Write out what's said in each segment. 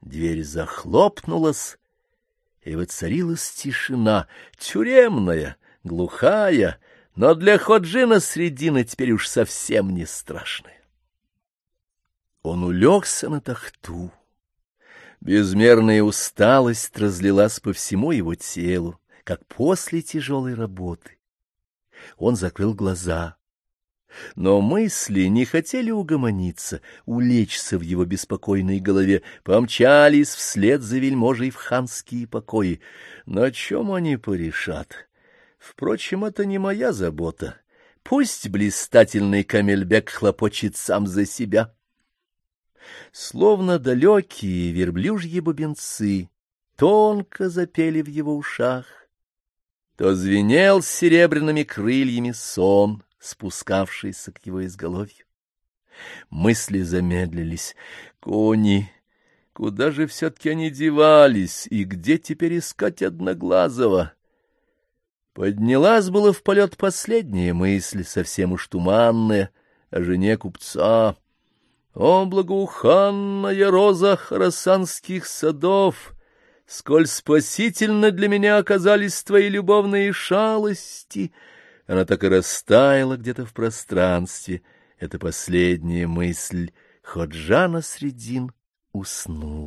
Дверь захлопнулась, и воцарилась тишина, тюремная, глухая, но для Ходжи Насреддина теперь уж совсем не страшная. Он улегся на тахту. Безмерная усталость разлилась по всему его телу, как после тяжелой работы. Он закрыл глаза. Но мысли не хотели угомониться, улечься в его беспокойной голове, помчались вслед за вельможей в ханские покои. На чем они порешат? Впрочем, это не моя забота. Пусть блистательный Камельбек хлопочет сам за себя. Словно далекие верблюжьи бубенцы тонко запели в его ушах, то звенел серебряными крыльями сон, спускавшийся к его изголовью. Мысли замедлились. Кони, куда же все-таки они девались, и где теперь искать Одноглазого? Поднялась было в полет последняя мысль, совсем уж туманная, о жене купца. О, благоуханная роза хорасанских садов! Сколь спасительно для меня оказались твои любовные шалости! Она так и растаяла где-то в пространстве. Это последняя мысль. Ходжа Насреддин уснул.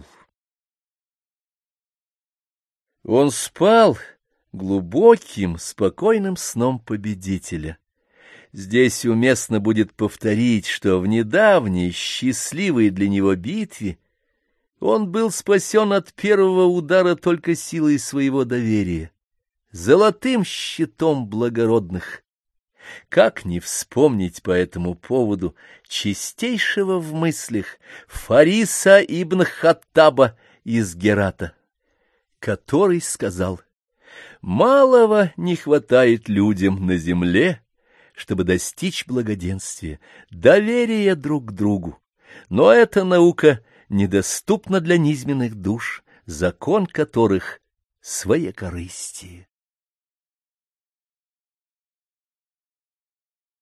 Он спал глубоким, спокойным сном победителя. Здесь уместно будет повторить, что в недавней, счастливой для него битве он был спасен от первого удара только силой своего доверия, золотым щитом благородных. Как не вспомнить по этому поводу чистейшего в мыслях Фариса ибн Хаттаба из Герата, который сказал: «Малого не хватает людям на земле, чтобы достичь благоденствия, доверия друг к другу. Но эта наука недоступна для низменных душ, закон которых — своекорыстие».